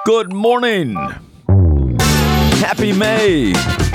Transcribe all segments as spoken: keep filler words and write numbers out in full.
Good morning. Happy May.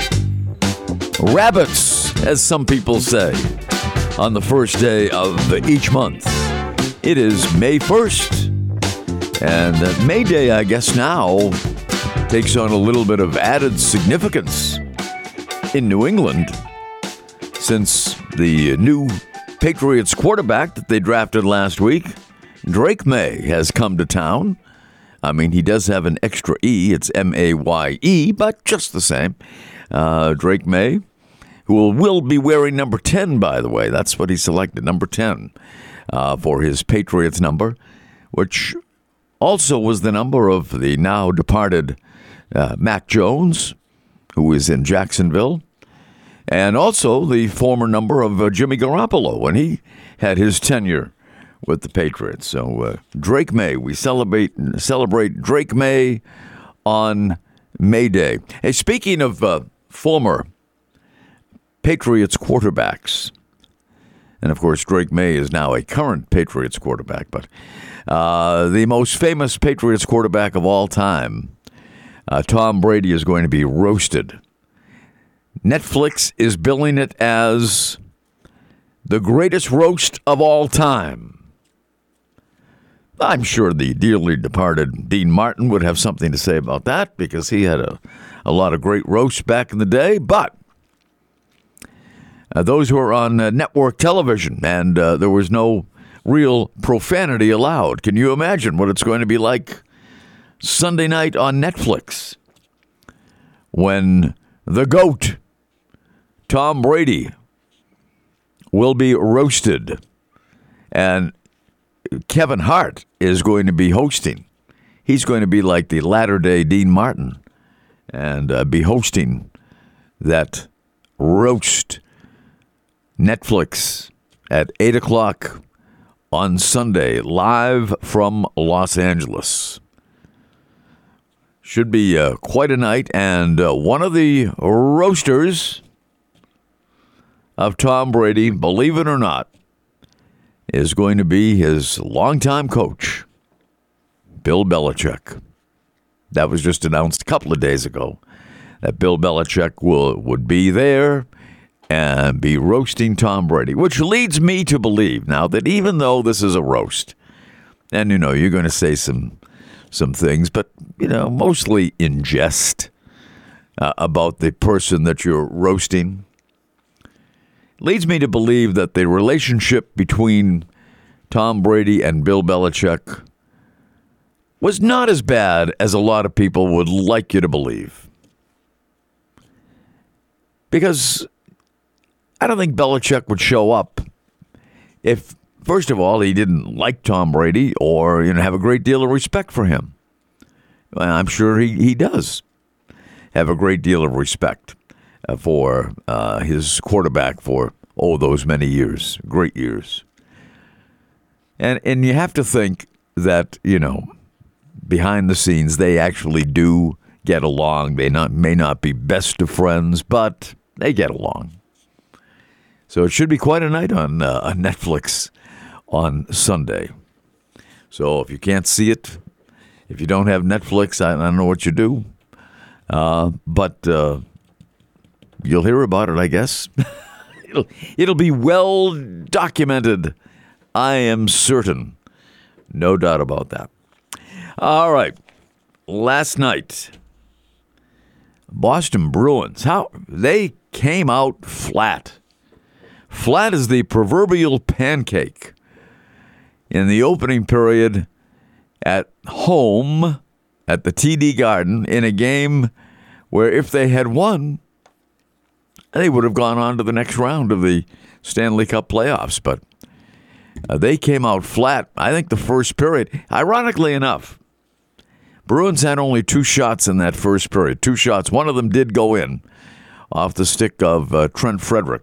Rabbits, as some people say, on the first day of each month. It is May first. And uh, May Day, I guess now, takes on a little bit of added significance in New England since the new Patriots quarterback that they drafted last week, Drake Maye, has come to town. I mean, he does have an extra E. It's M A Y E, but just the same. Uh, Drake Maye, who will, will be wearing number ten, by the way. That's what he selected, number ten, uh, for his Patriots number, which also was the number of the now departed uh, Mac Jones, who is in Jacksonville, and also the former number of uh, Jimmy Garoppolo when he had his tenure with the Patriots. So uh, Drake Maye, we celebrate celebrate Drake Maye on May Day. Hey, speaking of uh, former Patriots quarterbacks, and of course Drake Maye is now a current Patriots quarterback, but uh, the most famous Patriots quarterback of all time, uh, Tom Brady, is going to be roasted. Netflix is billing it as the greatest roast of all time. I'm sure the dearly departed Dean Martin would have something to say about that because he had a, a lot of great roasts back in the day. But uh, those who are on uh, network television, and uh, there was no real profanity allowed. Can you imagine what it's going to be like Sunday night on Netflix when the GOAT, Tom Brady, will be roasted, and Kevin Hart is going to be hosting. He's going to be like the latter-day Dean Martin and uh, be hosting that roast. Netflix at eight o'clock on Sunday, live from Los Angeles. Should be uh, quite a night, and uh, one of the roasters of Tom Brady, believe it or not, is going to be his longtime coach, Bill Belichick. That was just announced a couple of days ago, that Bill Belichick will would be there and be roasting Tom Brady, which leads me to believe now that even though this is a roast, and, you know, you're going to say some some things, but, you know, mostly in jest uh, about the person that you're roasting, leads me to believe that the relationship between Tom Brady and Bill Belichick was not as bad as a lot of people would like you to believe. Because I don't think Belichick would show up if, first of all, he didn't like Tom Brady or, you know, have a great deal of respect for him. Well, I'm sure he, he does have a great deal of respect for uh, his quarterback for, oh, those many years, great years. And and you have to think that, you know, behind the scenes, they actually do get along. They not may not be best of friends, but they get along. So it should be quite a night on, uh, on Netflix on Sunday. So if you can't see it, if you don't have Netflix, I, I don't know what you do. Uh, but uh, you'll hear about it, I guess. it'll, it'll be well documented, I am certain. No doubt about that. All right. Last night, Boston Bruins, how they came out flat. Flat as the proverbial pancake in the opening period at home at the T D Garden in a game where if they had won, they would have gone on to the next round of the Stanley Cup playoffs. But uh, they came out flat, I think, the first period. Ironically enough, Bruins had only two shots in that first period. Two shots. One of them did go in off the stick of uh, Trent Frederick.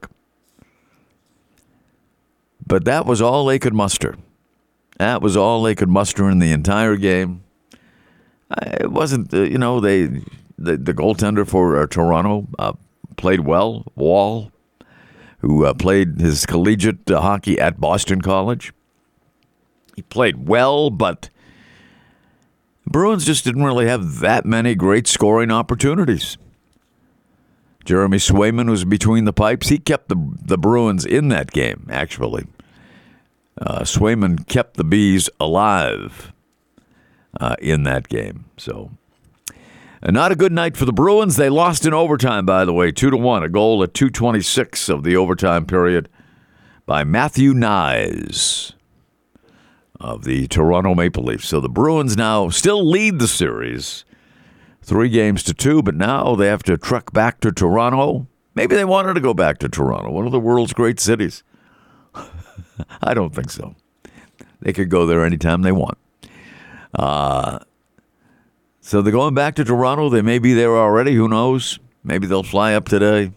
But that was all they could muster. That was all they could muster in the entire game. It wasn't, uh, you know, they the, the goaltender for uh, Toronto uh, played well, Wall, who uh, played his collegiate uh, hockey at Boston College. He played well, but Bruins just didn't really have that many great scoring opportunities. Jeremy Swayman was between the pipes. He kept the the Bruins in that game, actually. Uh, Swayman kept the Bees alive uh, in that game. So, uh, not a good night for the Bruins. They lost in overtime, by the way, two to one. A goal at two twenty-six of the overtime period by Matthew Knies of the Toronto Maple Leafs. So the Bruins now still lead the series. Three games to two, but now they have to truck back to Toronto. Maybe they wanted to go back to Toronto, one of the world's great cities. I don't think so. They could go there anytime they want. Uh, so they're going back to Toronto. They may be there already. Who knows? Maybe they'll fly up today.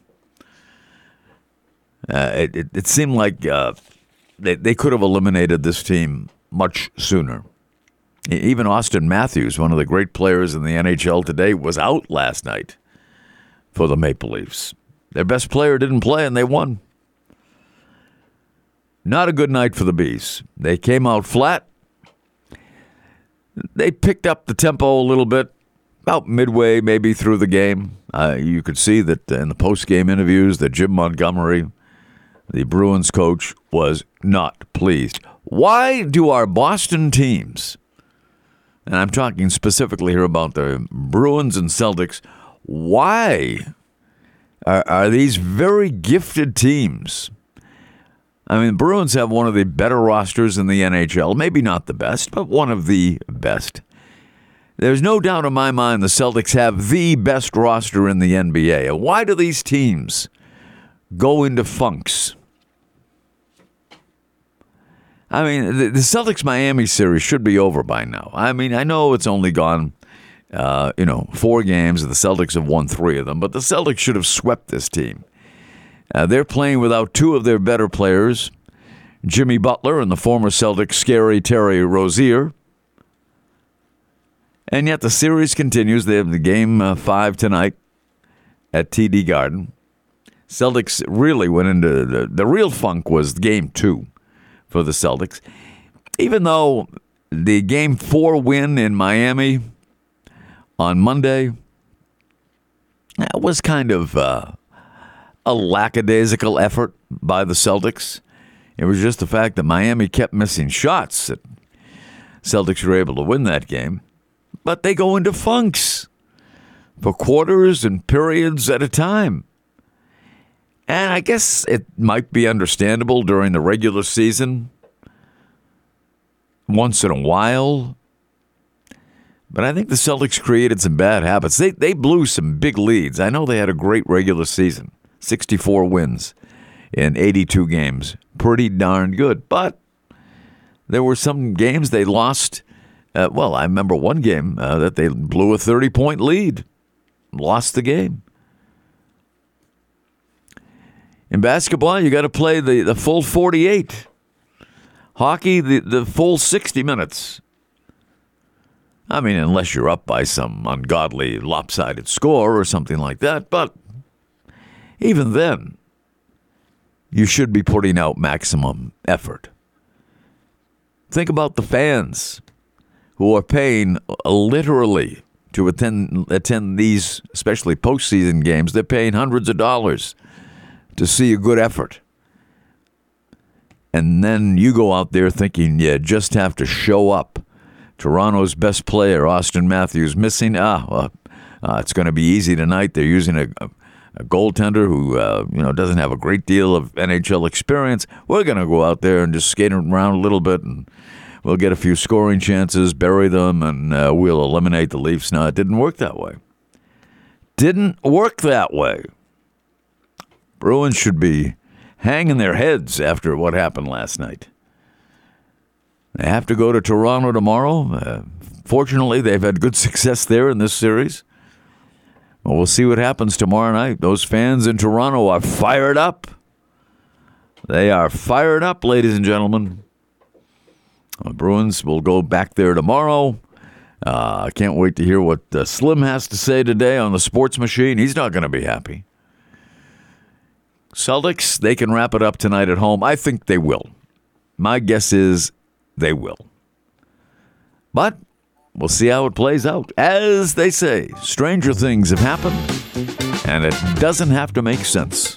Uh, it, it, it seemed like uh, they, they could have eliminated this team much sooner. Even Austin Matthews, one of the great players in the N H L today, was out last night for the Maple Leafs. Their best player didn't play, and they won. Not a good night for the Bees. They came out flat. They picked up the tempo a little bit, about midway, maybe through the game. Uh, you could see that in the post-game interviews that Jim Montgomery, the Bruins coach, was not pleased. Why do our Boston teams, and I'm talking specifically here about the Bruins and Celtics, why are, are these very gifted teams? I mean, the Bruins have one of the better rosters in the N H L. Maybe not the best, but one of the best. There's no doubt in my mind the Celtics have the best roster in the N B A. Why do these teams go into funks? I mean, the, the Celtics-Miami series should be over by now. I mean, I know it's only gone, uh, you know, four games, and the Celtics have won three of them, but the Celtics should have swept this team. Uh, they're playing without two of their better players, Jimmy Butler and the former Celtic scary Terry Rozier. And yet the series continues. They have the game uh, five tonight at T D Garden. Celtics really went into the, the real funk was game two for the Celtics. Even though the game four win in Miami on Monday, that was kind of uh, a lackadaisical effort by the Celtics. It was just the fact that Miami kept missing shots that Celtics were able to win that game. But they go into funks for quarters and periods at a time. And I guess it might be understandable during the regular season, once in a while. But I think the Celtics created some bad habits. They they blew some big leads. I know they had a great regular season, sixty-four wins in eighty-two games. Pretty darn good. But there were some games they lost. Uh, well, I remember one game uh, that they blew a thirty-point lead, lost the game. In basketball, you got to play the, the full forty-eight. Hockey, the, the full sixty minutes. I mean, unless you're up by some ungodly lopsided score or something like that. But even then, you should be putting out maximum effort. Think about the fans who are paying literally to attend attend these, especially postseason games. They're paying hundreds of dollars to see a good effort. And then you go out there thinking you just have to show up. Toronto's best player, Austin Matthews, missing. Ah, well, uh, it's going to be easy tonight. They're using a, a, a goaltender who uh, you know doesn't have a great deal of N H L experience. We're going to go out there and just skate around a little bit, and we'll get a few scoring chances, bury them, and uh, we'll eliminate the Leafs. No, it didn't work that way. Didn't work that way. Bruins should be hanging their heads after what happened last night. They have to go to Toronto tomorrow. Uh, fortunately, they've had good success there in this series. Well, we'll see what happens tomorrow night. Those fans in Toronto are fired up. They are fired up, ladies and gentlemen. The Bruins will go back there tomorrow. I uh, can't wait to hear what uh, Slim has to say today on the sports machine. He's not going to be happy. Celtics, they can wrap it up tonight at home. I think they will. My guess is they will. But we'll see how it plays out. As they say, stranger things have happened, and it doesn't have to make sense.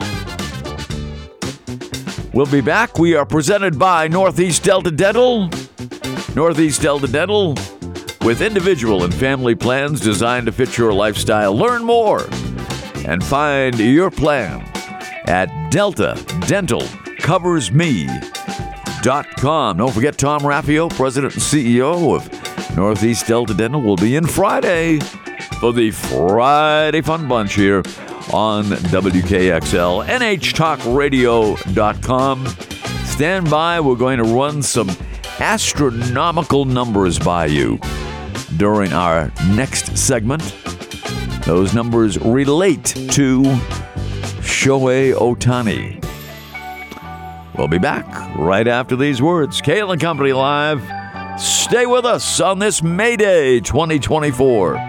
We'll be back. We are presented by Northeast Delta Dental. Northeast Delta Dental, with individual and family plans designed to fit your lifestyle. Learn more and find your plan at delta dental covers me dot com. Don't forget Tom Raffio, President and C E O of Northeast Delta Dental, will be in Friday for the Friday Fun Bunch here on W K X L. N H talk radio dot com. Stand by. We're going to run some astronomical numbers by you during our next segment. Those numbers relate to Shohei Ohtani. We'll be back right after these words. Kale and Company Live. Stay with us on this May Day twenty twenty-four.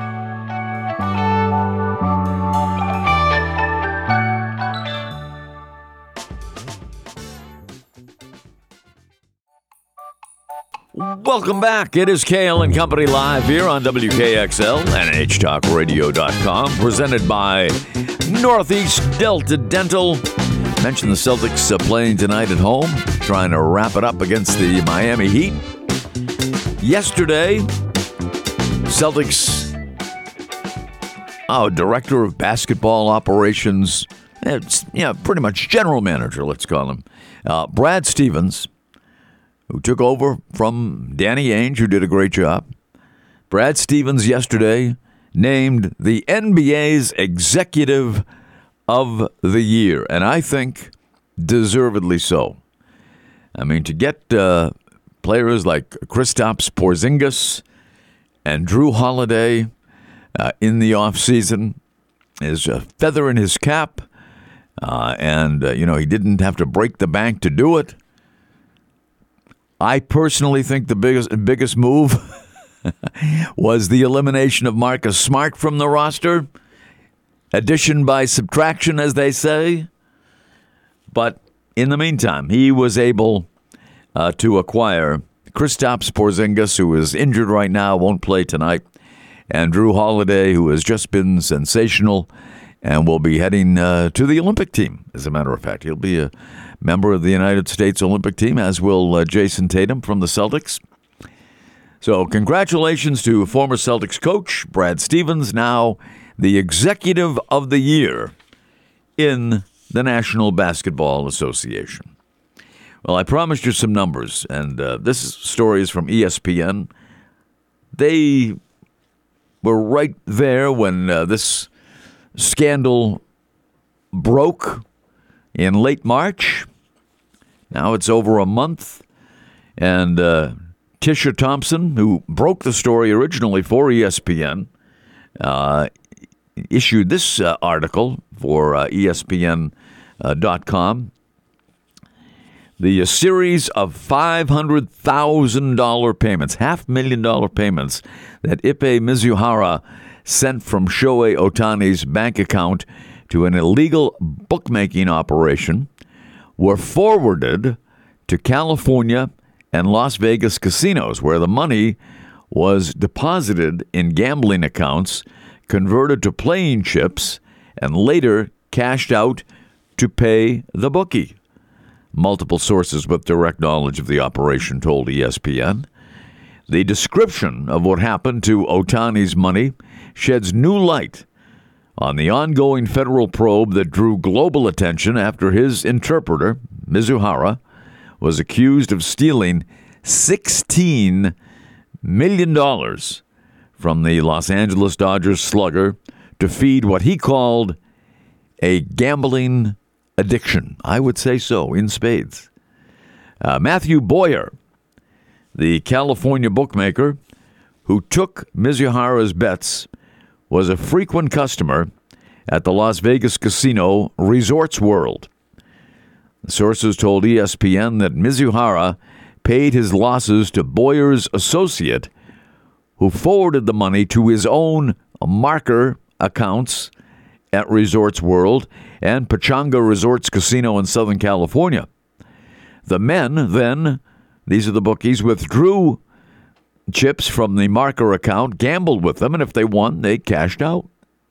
Welcome back. It is Kale and Company Live here on W K X L, N H talk radio dot com, presented by Northeast Delta Dental. Mentioned the Celtics uh, playing tonight at home, trying to wrap it up against the Miami Heat. Yesterday, Celtics, oh, director of basketball operations, it's, yeah, pretty much general manager, let's call him, uh, Brad Stevens, who took over from Danny Ainge, who did a great job. Brad Stevens yesterday named the N B A's Executive of the Year, and I think deservedly so. I mean, to get uh, players like Kristaps Porzingis and Drew Holiday uh, in the offseason is a feather in his cap, uh, and, uh, you know, he didn't have to break the bank to do it. I personally think the biggest biggest move was the elimination of Marcus Smart from the roster. Addition by subtraction, as they say. But in the meantime, he was able uh, to acquire Kristaps Porzingis, who is injured right now, won't play tonight, and Drew Holiday, who has just been sensational and will be heading uh, to the Olympic team, as a matter of fact. He'll be a member of the United States Olympic team, as will uh, Jason Tatum from the Celtics. So congratulations to former Celtics coach Brad Stevens, now the Executive of the Year in the National Basketball Association. Well, I promised you some numbers, and uh, this story is from E S P N. They were right there when uh, this scandal broke in late March. Now it's over a month, and uh, Tisha Thompson, who broke the story originally for E S P N, uh, issued this uh, article for uh, E S P N dot com. The uh, series of five hundred thousand dollars payments, half million dollar payments that Ippei Mizuhara sent from Shohei Ohtani's bank account to an illegal bookmaking operation were forwarded to California and Las Vegas casinos, where the money was deposited in gambling accounts, converted to playing chips, and later cashed out to pay the bookie. Multiple sources with direct knowledge of the operation told E S P N. The description of what happened to Ohtani's money sheds new light on the ongoing federal probe that drew global attention after his interpreter, Mizuhara, was accused of stealing sixteen million dollars from the Los Angeles Dodgers slugger to feed what he called a gambling addiction. I would say so, in spades. Uh, Matthew Boyer, the California bookmaker who took Mizuhara's bets, was a frequent customer at the Las Vegas casino Resorts World. The sources told E S P N that Mizuhara paid his losses to Boyer's associate, who forwarded the money to his own marker accounts at Resorts World and Pachanga Resorts Casino in Southern California. The men then, these are the bookies, withdrew chips from the marker account, gambled with them, and if they won, they cashed out.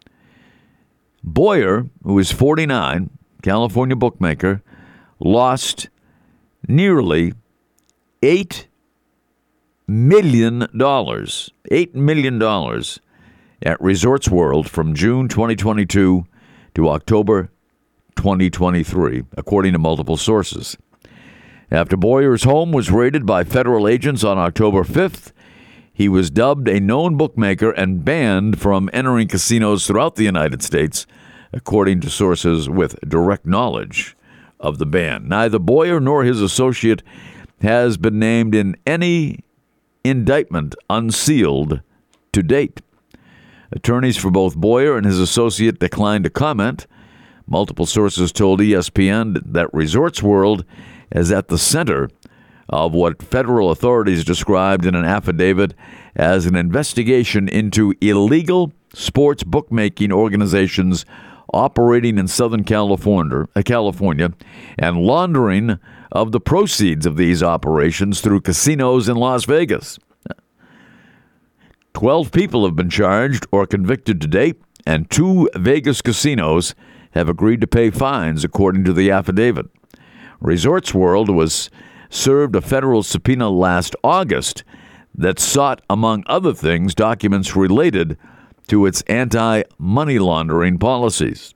Boyer, who is forty-nine, California bookmaker, lost nearly eight million dollars. eight million dollars at Resorts World from June twenty twenty-two to October twenty twenty-three, according to multiple sources. After Boyer's home was raided by federal agents on October fifth, he was dubbed a known bookmaker and banned from entering casinos throughout the United States, according to sources with direct knowledge of the ban. Neither Boyer nor his associate has been named in any indictment unsealed to date. Attorneys for both Boyer and his associate declined to comment. Multiple sources told E S P N that Resorts World is at the center of what federal authorities described in an affidavit as an investigation into illegal sports bookmaking organizations operating in Southern California, California and laundering of the proceeds of these operations through casinos in Las Vegas. Twelve people have been charged or convicted to date, and two Vegas casinos have agreed to pay fines, according to the affidavit. Resorts World was served a federal subpoena last August that sought, among other things, documents related to its anti-money laundering policies.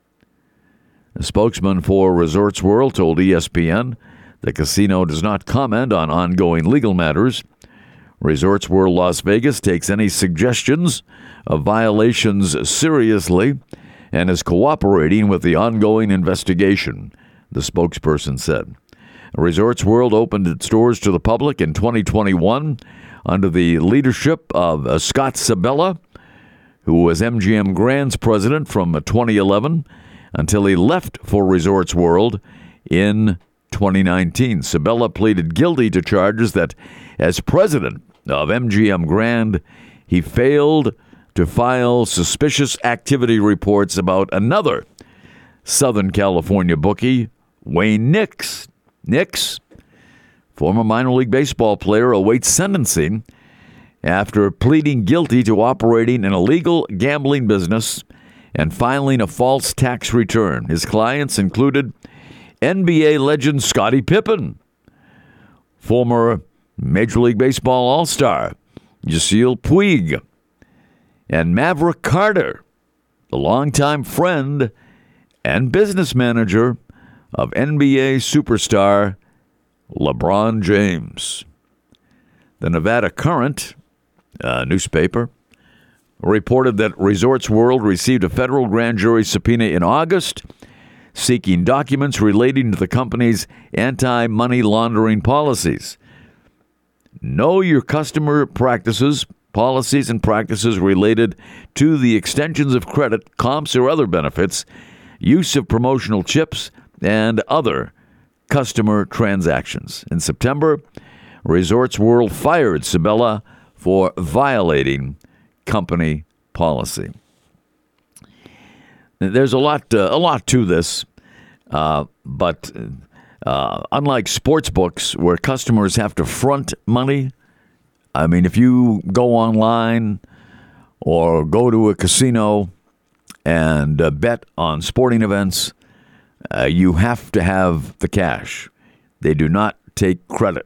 A spokesman for Resorts World told E S P N the casino does not comment on ongoing legal matters. Resorts World Las Vegas takes any suggestions of violations seriously and is cooperating with the ongoing investigation, the spokesperson said. Resorts World opened its doors to the public in twenty twenty-one under the leadership of uh, Scott Sabella, who was M G M Grand's president from uh, twenty eleven until he left for Resorts World in twenty nineteen. Sabella pleaded guilty to charges that, as president of M G M Grand, he failed to file suspicious activity reports about another Southern California bookie, Wayne Nix. Nix, former minor league baseball player, awaits sentencing after pleading guilty to operating an illegal gambling business and filing a false tax return. His clients included N B A legend Scottie Pippen, former Major League Baseball All-Star Yasiel Puig, and Maverick Carter, the longtime friend and business manager of N B A superstar LeBron James. The Nevada Current uh, newspaper reported that Resorts World received a federal grand jury subpoena in August seeking documents relating to the company's anti-money laundering policies. Know your customer practices, policies and practices related to the extensions of credit, comps, or other benefits, use of promotional chips, and other customer transactions. In September, Resorts World fired Sabella for violating company policy. There's a lot, uh, a lot to this, uh, but uh, unlike sports books where customers have to front money, I mean, if you go online or go to a casino and uh, bet on sporting events, uh, you have to have the cash. They do not take credit.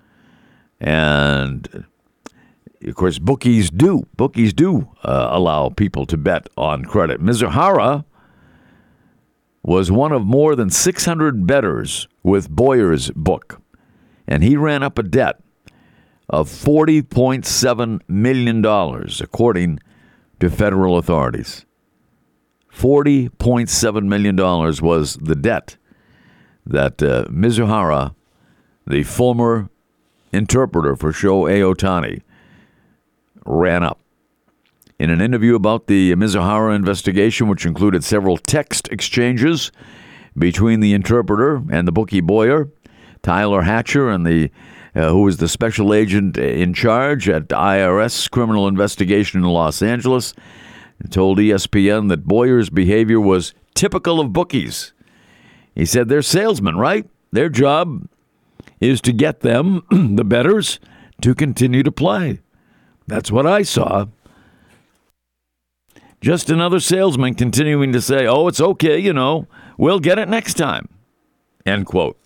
And of course, bookies do. Bookies do uh, allow people to bet on credit. Mizuhara was one of more than six hundred bettors with Boyer's book, and he ran up a debt of forty point seven million dollars, according to federal authorities. forty point seven million dollars was the debt that uh, Mizuhara, the former interpreter for Shohei Ohtani, ran up. In an interview about the Mizuhara investigation, which included several text exchanges between the interpreter and the bookie Boyer, Tyler Hatcher, and the uh, who was the special agent in charge at I R S criminal investigation in Los Angeles, told E S P N that Boyer's behavior was typical of bookies. He said they're salesmen, right? Their job is to get them, the bettors, to continue to play. That's what I saw. Just another salesman continuing to say, oh, it's okay, you know, we'll get it next time. End quote.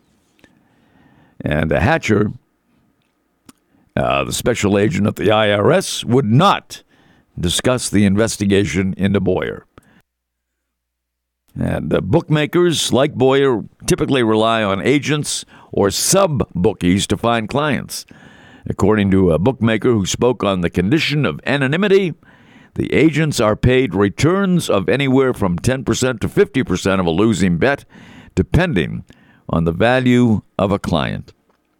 And uh, Hatcher, uh, the special agent at the I R S, would not discuss the investigation into Boyer. And uh, bookmakers like Boyer typically rely on agents or sub-bookies to find clients. According to a bookmaker who spoke on the condition of anonymity, the agents are paid returns of anywhere from ten percent to fifty percent of a losing bet, depending on the value of a client.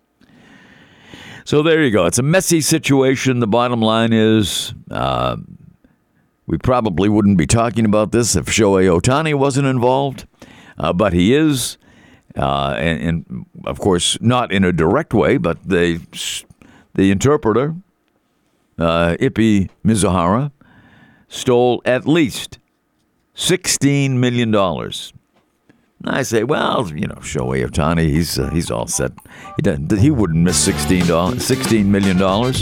So there you go. It's a messy situation. The bottom line is uh, we probably wouldn't be talking about this if Shohei Ohtani wasn't involved, uh, but he is. Uh, and, and, of course, not in a direct way, but they, the interpreter, uh, Ippy Mizuhara, stole at least sixteen million dollars. I say, well, you know, Shohei Ohtani, he's uh, he's all set. He doesn't, he wouldn't miss sixteen million dollars.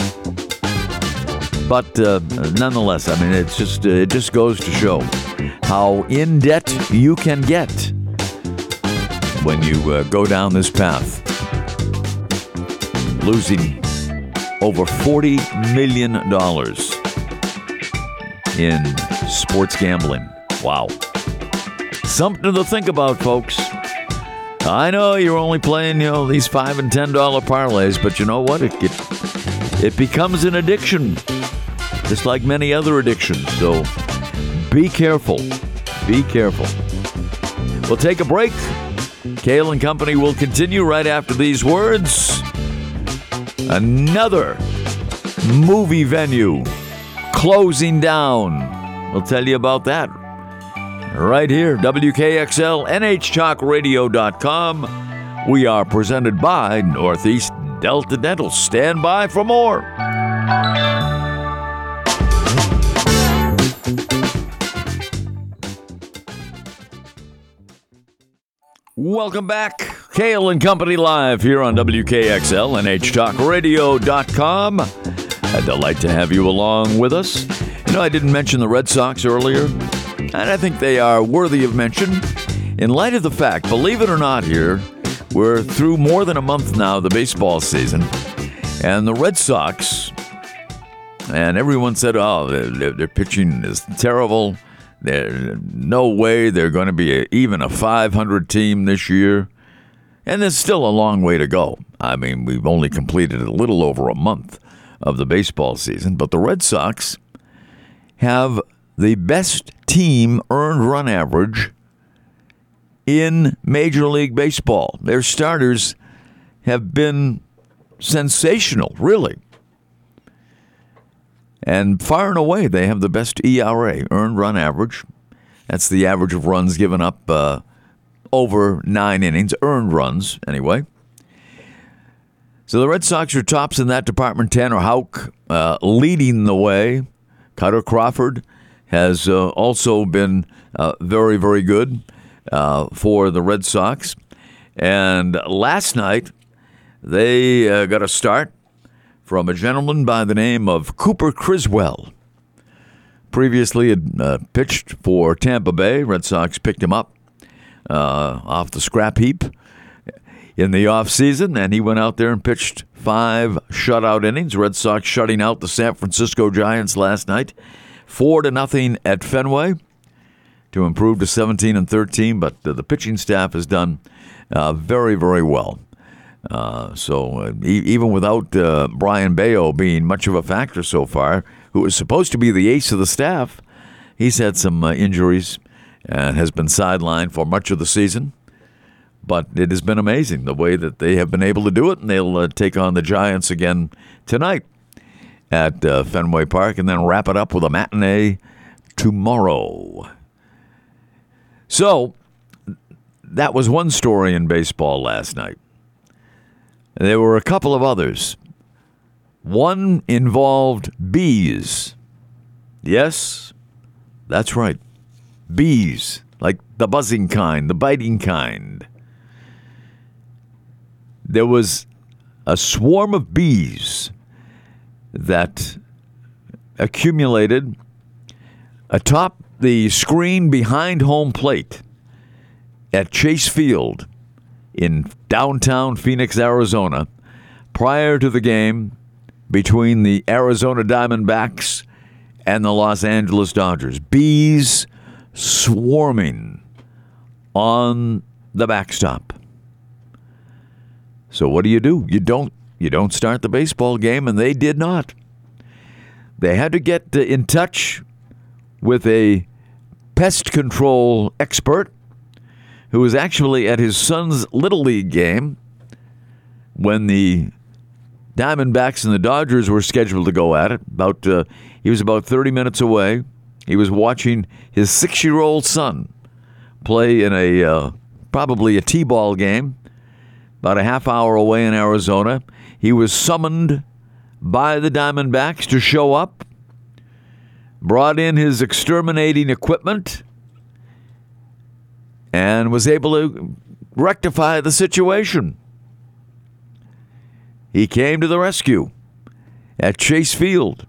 But uh, nonetheless, I mean, it's just uh, it just goes to show how in debt you can get when you uh, go down this path, losing over forty million dollars in sports gambling. Wow. Something to think about, folks. I know you're only playing, you know, these five and ten dollar parlays, but you know what? It, it it becomes an addiction, just like many other addictions. So be careful. Be careful. We'll take a break. Kale and Company will continue right after these words. Another movie venue closing down. We'll tell you about that right here. W K X L, N H talk radio dot com. We are presented by Northeast Delta Dental. Stand by for more. Welcome back. Kale and Company live here on W K X L, N H talk radio dot com. A delight to have you along with us. You know, I didn't mention the Red Sox earlier, and I think they are worthy of mention in light of the fact, believe it or not here, we're through more than a month now, the baseball season, and the Red Sox, and everyone said, oh, their, their pitching is terrible. There's no way they're going to be a, even a five hundred team this year. And there's still a long way to go. I mean, we've only completed a little over a month of the baseball season, but the Red Sox have the best team earned run average in Major League Baseball. Their starters have been sensational, really. And far and away, they have the best E R A, earned run average. That's the average of runs given up uh, over nine innings, earned runs, anyway. So the Red Sox are tops in that department. Tanner Houck uh, leading the way. Cutter Crawford has uh, also been uh, very, very good uh, for the Red Sox. And last night, they uh, got a start from a gentleman by the name of Cooper Criswell. Previously had uh, pitched for Tampa Bay. Red Sox picked him up uh, off the scrap heap in the offseason, and he went out there and pitched five shutout innings. Red Sox shutting out the San Francisco Giants last night, four to nothing at Fenway, to improve to seventeen and thirteen. But uh, the pitching staff has done uh, very, very well. Uh, so uh, e- even without uh, Brian Bayo being much of a factor so far, who was supposed to be the ace of the staff, he's had some uh, injuries and has been sidelined for much of the season. But it has been amazing the way that they have been able to do it, and they'll uh, take on the Giants again tonight at uh, Fenway Park and then wrap it up with a matinee tomorrow. So that was one story in baseball last night. There were a couple of others. One involved bees. Yes, that's right. Bees, like the buzzing kind, the biting kind. There was a swarm of bees, that accumulated atop the screen behind home plate at Chase Field in downtown Phoenix, Arizona, prior to the game between the Arizona Diamondbacks and the Los Angeles Dodgers. Bees swarming on the backstop. So what do you do? You don't you don't start the baseball game, and they did not. They had to get in touch with a pest control expert who was actually at his son's Little League game when the Diamondbacks and the Dodgers were scheduled to go at it. About uh, he was about thirty minutes away. He was watching his six-year-old son play in a uh, probably a T-ball game about a half hour away in Arizona. He was summoned by the Diamondbacks to show up, brought in his exterminating equipment, and was able to rectify the situation. He came to the rescue at Chase Field.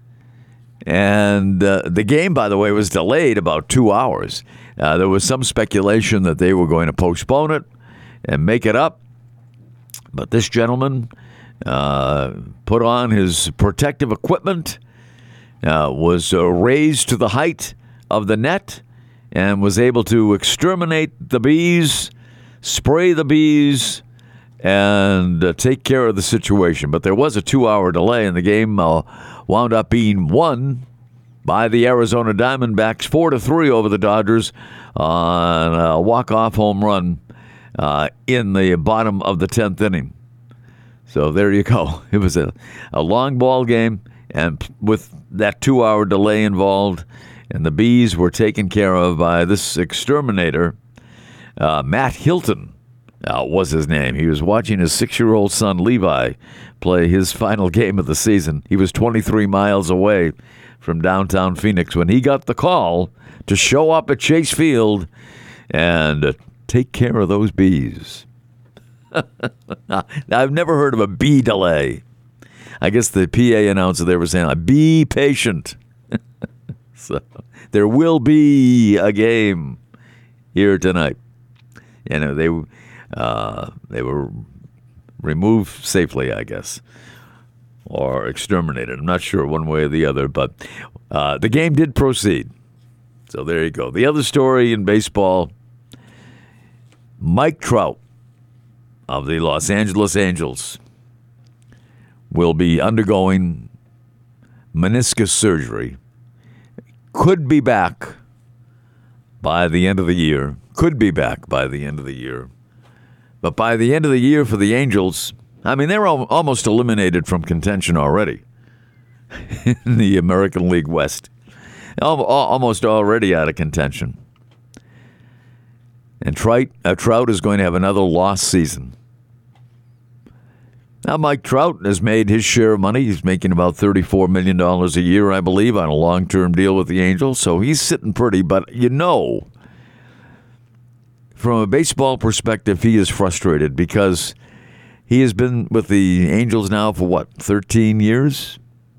And uh, the game, by the way, was delayed about two hours. Uh, there was some speculation that they were going to postpone it and make it up. But this gentleman uh, put on his protective equipment, uh, was uh, raised to the height of the net, and was able to exterminate the bees, spray the bees, and uh, take care of the situation. But there was a two-hour delay, and the game uh, wound up being won by the Arizona Diamondbacks four to three over the Dodgers on a walk-off home run uh, in the bottom of the tenth inning. So there you go. It was a, a long ball game, and with that two-hour delay involved, and the bees were taken care of by this exterminator, uh, Matt Hilton. Uh, was his name. He was watching his six-year-old son, Levi, play his final game of the season. He was twenty-three miles away from downtown Phoenix when he got the call to show up at Chase Field and uh, take care of those bees. I've never heard of a bee delay. I guess the P A announcer there was saying, be patient. So there will be a game here tonight. You know, they... Uh, they were removed safely, I guess, or exterminated. I'm not sure one way or the other, but uh, the game did proceed. So there you go. The other story in baseball, Mike Trout of the Los Angeles Angels will be undergoing meniscus surgery. Could be back by the end of the year. Could be back by the end of the year. But by the end of the year for the Angels, I mean, they're al- almost eliminated from contention already in the American League West. Al- almost already out of contention. And Trout, uh, Trout is going to have another lost season. Now, Mike Trout has made his share of money. He's making about thirty-four million dollars a year, I believe, on a long-term deal with the Angels. So he's sitting pretty. But, you know, from a baseball perspective, he is frustrated because he has been with the Angels now for, what, thirteen years?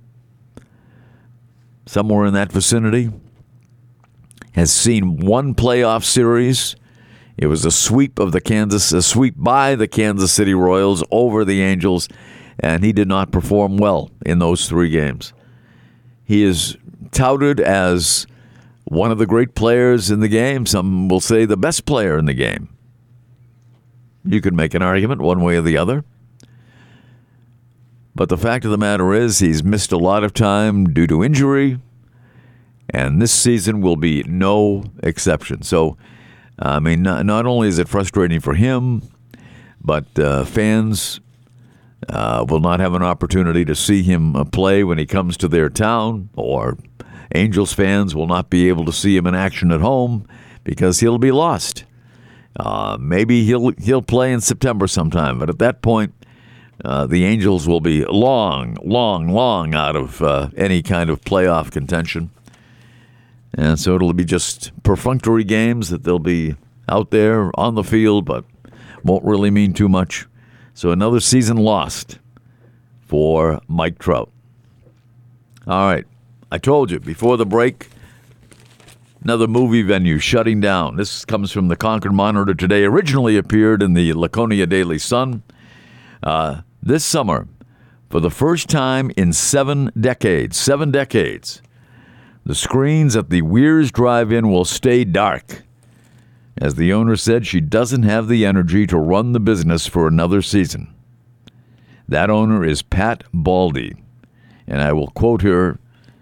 Somewhere in that vicinity. Has seen one playoff series. It was a sweep of the Kansas, a sweep by the Kansas City Royals over the Angels, and he did not perform well in those three games. He is touted as one of the great players in the game. Some will say the best player in the game. You could make an argument one way or the other. But the fact of the matter is he's missed a lot of time due to injury, and this season will be no exception. So, I mean, not, not only is it frustrating for him, but uh, fans uh, will not have an opportunity to see him uh, play when he comes to their town, or Angels fans will not be able to see him in action at home because he'll be lost. Uh, maybe he'll he'll play in September sometime, but at that point, uh, the Angels will be long, long, long out of uh, any kind of playoff contention. And so it'll be just perfunctory games that they'll be out there on the field, but won't really mean too much. So another season lost for Mike Trout. All right. I told you before the break, another movie venue shutting down. This comes from the Concord Monitor today. Originally appeared in the Laconia Daily Sun. Uh, this summer, for the first time in seven decades, seven decades, the screens at the Weir's Drive-In will stay dark. As the owner said, she doesn't have the energy to run the business for another season. That owner is Pat Baldy, and I will quote her.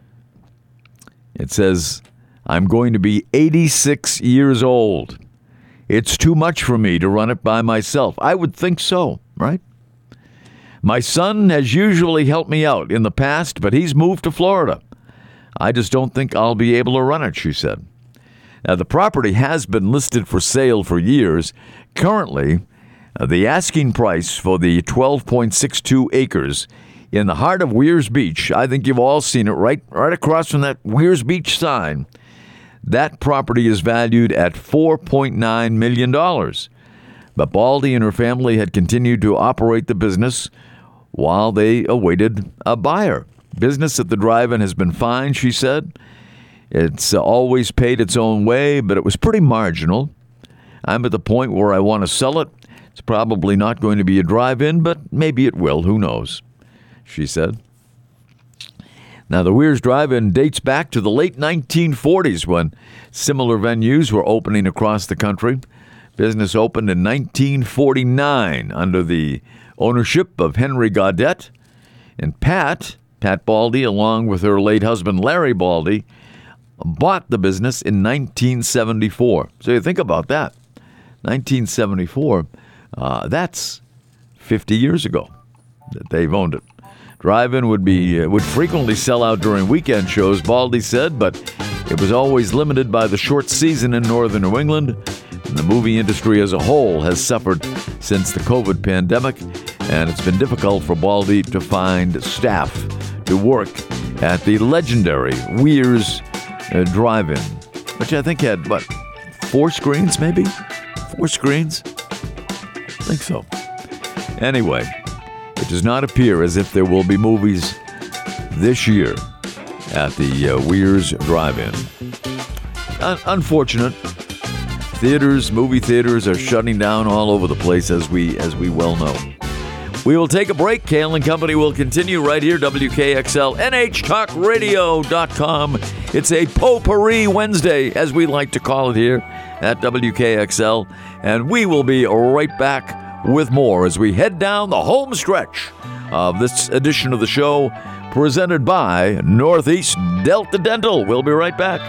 It says, "I'm going to be eighty-six years old. It's too much for me to run it by myself." I would think so, right? "My son has usually helped me out in the past, but he's moved to Florida. I just don't think I'll be able to run it," she said. Now, the property has been listed for sale for years. Currently, uh, the asking price for the twelve point six two acres in the heart of Weir's Beach, I think you've all seen it right, right across from that Weir's Beach sign, that property is valued at four point nine million dollars. But Baldy and her family had continued to operate the business while they awaited a buyer. Business at the drive-in has been fine, she said. It's always paid its own way, but it was pretty marginal. I'm at the point where I want to sell it. It's probably not going to be a drive-in, but maybe it will. Who knows? She said. Now, the Weir's Drive-In dates back to the late nineteen forties when similar venues were opening across the country. Business opened in nineteen forty-nine under the ownership of Henry Gaudette. And Pat, Pat Baldy, along with her late husband Larry Baldy, bought the business in nineteen seventy-four. So you think about that. nineteen seventy-four, uh, that's fifty years ago that they've owned it. Drive-in would be uh, would frequently sell out during weekend shows, Baldy said, but it was always limited by the short season in northern New England. And the movie industry as a whole has suffered since the COVID pandemic, and it's been difficult for Baldy to find staff to work at the legendary Weir's uh, Drive-In, which I think had, what, four screens maybe? Four screens? I think so. Anyway, it does not appear as if there will be movies this year at the uh, Weir's Drive-In. Un- unfortunate. Theaters, movie theaters are shutting down all over the place, as we as we well know. We will take a break. Kale and Company will continue right here, W K X L, N H talk radio dot com. It's a potpourri Wednesday, as we like to call it here at W K X L. And we will be right back with more as we head down the home stretch of this edition of the show, presented by Northeast Delta Dental. We'll be right back.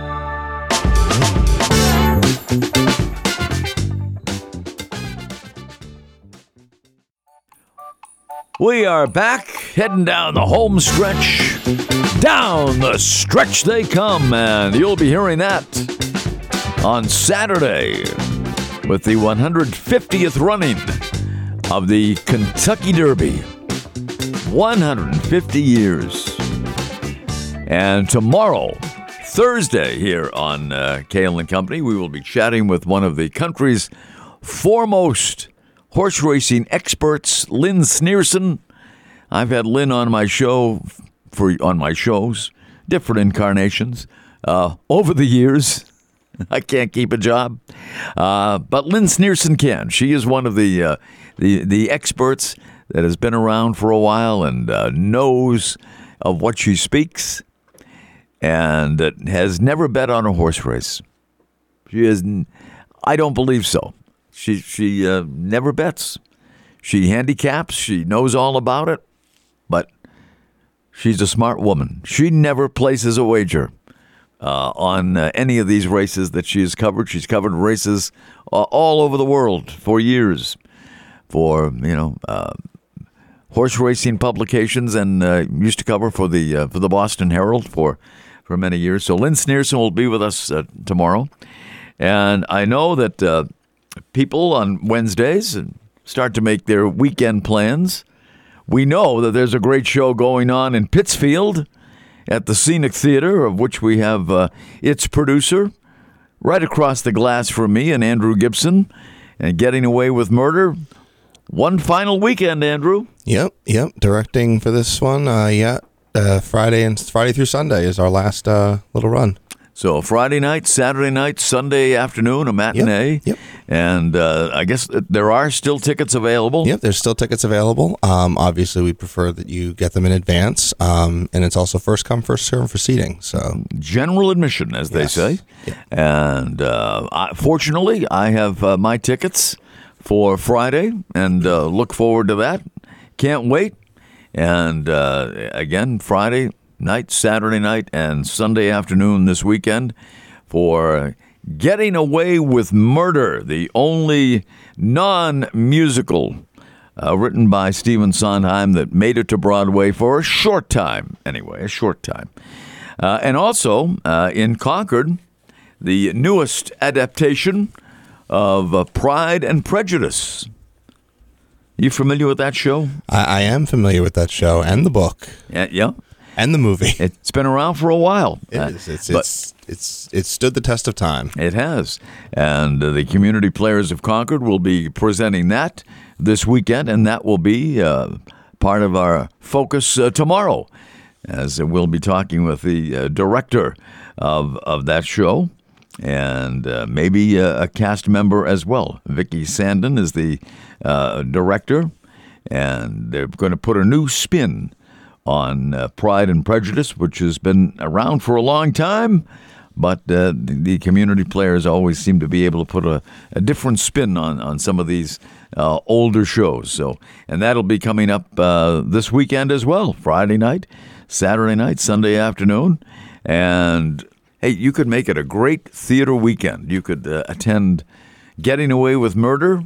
We are back, heading down the home stretch. Down the stretch they come, and you'll be hearing that on Saturday with the one hundred fiftieth running of the Kentucky Derby. one hundred fifty years. And tomorrow, Thursday, here on uh, Kale and Company, we will be chatting with one of the country's foremost horse racing experts, Lynn Sneerson. I've had Lynn on my show for on my shows, different incarnations, uh, over the years. I can't keep a job, uh, but Lynn Sneerson can. She is one of the uh, the the experts that has been around for a while and uh, knows of what she speaks, and that has never bet on a horse race. She is. I don't believe so. She she uh, never bets. She handicaps. She knows all about it. But she's a smart woman. She never places a wager uh, on uh, any of these races that she has covered. She's covered races uh, all over the world for years for, you know, uh, horse racing publications, and uh, used to cover for the uh, for the Boston Herald for, for many years. So Lynn Sneerson will be with us uh, tomorrow. And I know that uh, people on Wednesdays start to make their weekend plans. We know that there's a great show going on in Pittsfield at the Scenic Theater, of which we have uh, its producer right across the glass from me, and Andrew Gibson, and Getting Away with Murder. One final weekend, Andrew. Yep, yep. Directing for this one. Uh, yeah, uh, Friday and Friday through Sunday is our last uh, little run. So Friday night, Saturday night, Sunday afternoon, a matinee. Yep. yep. And uh, I guess there are still tickets available. Yep, there's still tickets available. Um, obviously, we prefer that you get them in advance. Um, and it's also first come, first serve for seating. So general admission, as they yes. say. Yep. And uh, I, fortunately, I have uh, my tickets for Friday and uh, look forward to that. Can't wait. And uh, again, Friday night, Saturday night, and Sunday afternoon this weekend for Getting Away with Murder, the only non-musical uh, written by Stephen Sondheim that made it to Broadway for a short time, anyway, a short time. Uh, and also uh, in Concord, the newest adaptation of uh, Pride and Prejudice. You familiar with that show? I, I am familiar with that show and the book. Yeah, yeah. And the movie. It's been around for a while. It uh, is. It's, but it's, it's, it's stood the test of time. It has. And uh, the Community Players of Concord will be presenting that this weekend, and that will be uh, part of our focus uh, tomorrow, as we'll be talking with the uh, director of, of that show and uh, maybe a, a cast member as well. Vicki Sandon is the uh, director, and they're going to put a new spin on uh, Pride and Prejudice, which has been around for a long time, but uh, the, the Community Players always seem to be able to put a, a different spin on, on some of these uh, older shows. So, and that'll be coming up uh, this weekend as well, Friday night, Saturday night, Sunday afternoon. And, hey, you could make it a great theater weekend. You could uh, attend Getting Away with Murder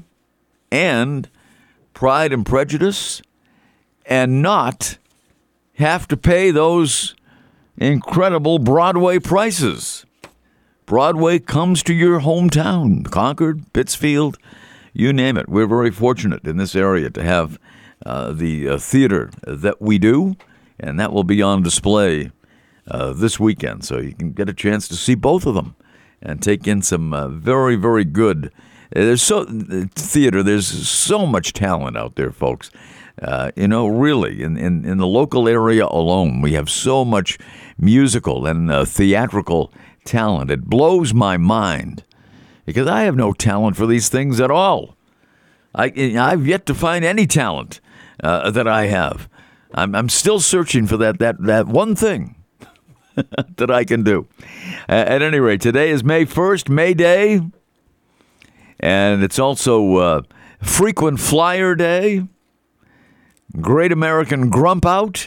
and Pride and Prejudice and not have to pay those incredible Broadway prices. Broadway comes to your hometown, Concord, Pittsfield, you name it. We're very fortunate in this area to have uh, the uh, theater that we do, and that will be on display uh, this weekend. So you can get a chance to see both of them and take in some uh, very, very good There's so theater. There's so much talent out there, folks. Uh, you know, really, in, in, in the local area alone, we have so much musical and uh, theatrical talent. It blows my mind because I have no talent for these things at all. I, I've yet to find any talent uh, that I have. I'm, I'm still searching for that that, that one thing that I can do. Uh, at any rate, today is May first, May Day, and it's also uh, Frequent Flyer Day. Great American Grump Out.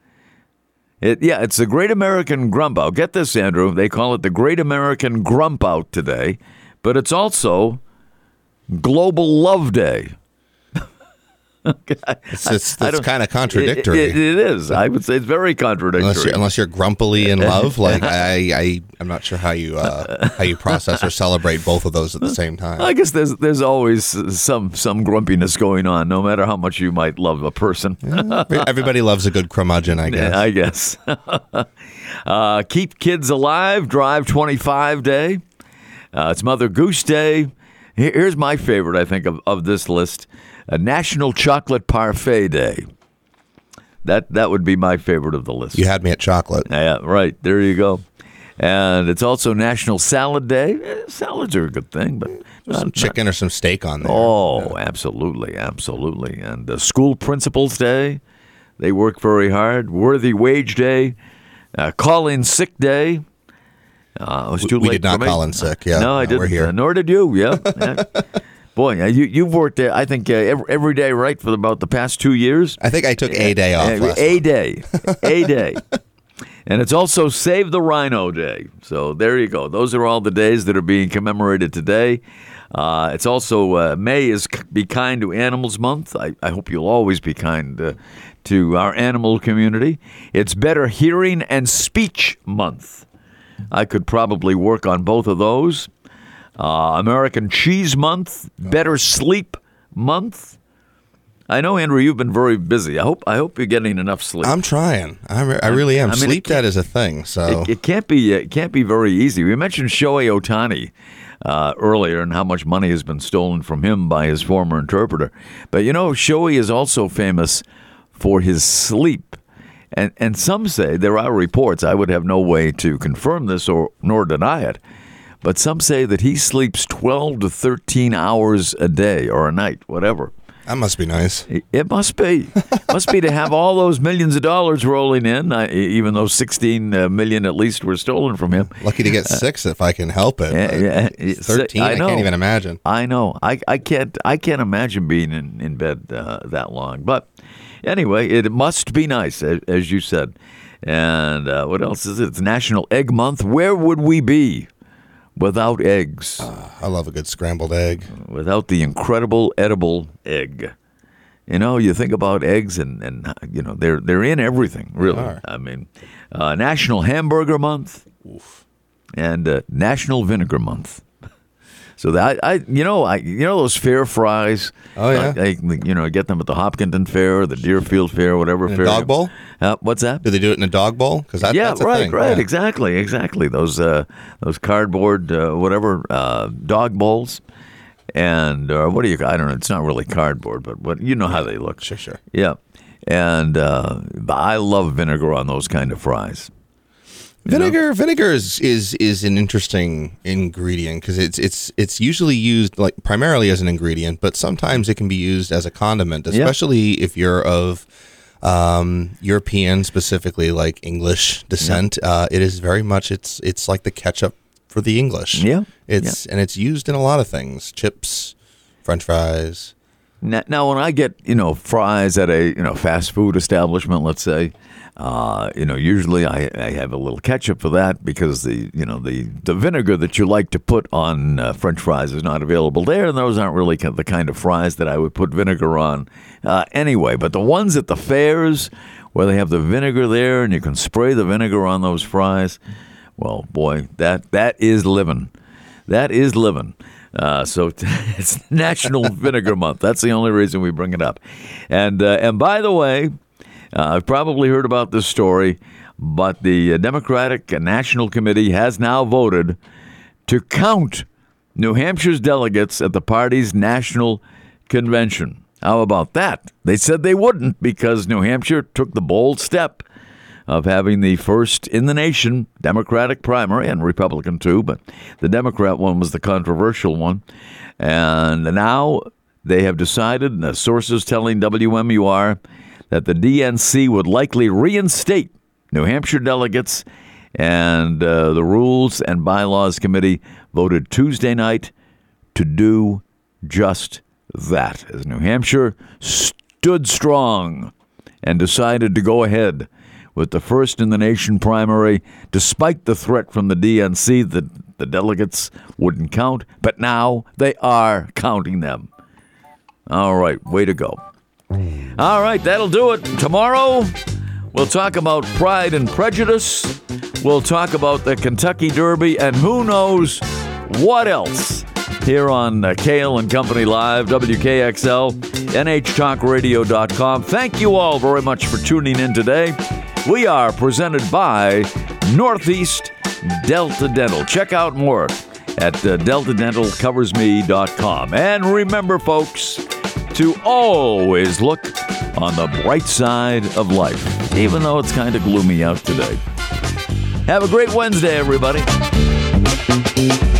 It, yeah, it's the Great American Grump Out. Get this, Andrew. They call it the Great American Grump Out today, but it's also Global Love Day. Okay. It's, it's, it's kind of contradictory. It, it, it is. I would say it's very contradictory. Unless you're, unless you're grumpily in love, like I, I, I'm not sure how you uh, how you process or celebrate both of those at the same time. I guess there's there's always some some grumpiness going on, no matter how much you might love a person. Yeah, everybody loves a good curmudgeon, I guess. I guess. uh, Keep Kids Alive, Drive twenty-five Day. Uh, it's Mother Goose Day. Here's my favorite, I think, of, of this list. A National Chocolate Parfait Day. That that would be my favorite of the list. You had me at chocolate. Yeah, right. There you go. And it's also National Salad Day. Eh, salads are a good thing, but not, some chicken not, or some steak on there. Oh, yeah. absolutely, absolutely. And uh, School Principals Day. They work very hard. Worthy Wage Day. Uh, Call in Sick Day. Uh, it was too we late did not for me. call in sick. Yeah, no, I no, didn't. We're here. Uh, nor did you. Yeah. yeah. Boy, you you've worked there. I think uh, every, every day, right, for about the past two years. I think I took a day off. A, last a month. day, a day, and it's also Save the Rhino Day. So there you go. Those are all the days that are being commemorated today. Uh, it's also uh, May is Be Kind to Animals Month. I, I hope you'll always be kind uh, to our animal community. It's Better Hearing and Speech Month. I could probably work on both of those. Uh, American Cheese Month, Better Sleep Month. I know, Andrew, you've been very busy. I hope I hope you're getting enough sleep. I'm trying. I, re- I really am. I mean, sleep debt is a thing. So it, it can't be it can't be very easy. We mentioned Shohei Ohtani uh, earlier and how much money has been stolen from him by his former interpreter. But you know, Shohei is also famous for his sleep. And and some say, there are reports, I would have no way to confirm this or nor deny it, but some say that he sleeps twelve to thirteen hours a day or a night, whatever. That must be nice. It must be. Must be to have all those millions of dollars rolling in, I, even though sixteen million at least were stolen from him. Lucky to get six if I can help it. Yeah, yeah. thirteen, I, I can't even imagine. I know. I, I can't I can't imagine being in, in bed uh, that long. But anyway, it must be nice, as, as you said. And uh, what else is it? It's National Egg Month. Where would we be without eggs? Uh, I love a good scrambled egg. Without the incredible edible egg. You know, you think about eggs and, and you know, they're they're in everything, really. I mean, uh, National Hamburger Month. Oof. And uh, National Vinegar Month. So that I, you know, I, you know those fair fries. Oh yeah. I, you know, get them at the Hopkinton Fair, or the Deerfield Fair, whatever in fair. A dog bowl. Uh, what's that? Do they do it in a dog bowl? Because that, yeah, that's a right, thing. right, yeah. exactly, exactly. Those uh, those cardboard, uh, whatever, uh, dog bowls, and uh, what do you? I don't know. It's not really cardboard, but what you know how they look. Sure, sure. Yeah, and uh, I love vinegar on those kind of fries. Vinegar, know? vinegar is, is is an interesting ingredient because it's it's it's usually used like primarily as an ingredient, but sometimes it can be used as a condiment, especially yeah. if you're of um, European, specifically like English descent. Yeah. Uh, it is very much it's it's like the ketchup for the English. Yeah, it's yeah. and it's used in a lot of things: chips, French fries. Now, now, when I get you know fries at a you know fast food establishment, let's say. Uh, you know, usually I, I have a little ketchup for that because the you know the, the vinegar that you like to put on uh, French fries is not available there, and those aren't really the kind of fries that I would put vinegar on uh, anyway. But the ones at the fairs where they have the vinegar there and you can spray the vinegar on those fries, well, boy, that that is living. That is living. Uh, so it's National Vinegar Month. That's the only reason we bring it up. And uh, and by the way. Uh, I've probably heard about this story, but the Democratic National Committee has now voted to count New Hampshire's delegates at the party's national convention. How about that? They said they wouldn't because New Hampshire took the bold step of having the first in the nation Democratic primary, and Republican too, but the Democrat one was the controversial one. And now they have decided, and sources telling W M U R, that the D N C would likely reinstate New Hampshire delegates, and uh, the Rules and Bylaws Committee voted Tuesday night to do just that, as New Hampshire stood strong and decided to go ahead with the first in the nation primary, despite the threat from the D N C that the delegates wouldn't count, but now they are counting them. All right, way to go. All right, that'll do it. Tomorrow, we'll talk about Pride and Prejudice. We'll talk about the Kentucky Derby, and who knows what else here on uh, Kale and Company Live, W K X L, N H talk radio dot com. Thank you all very much for tuning in today. We are presented by Northeast Delta Dental. Check out more at uh, delta dental covers me dot com. And remember, folks, to always look on the bright side of life, even though it's kind of gloomy out today. Have a great Wednesday, everybody.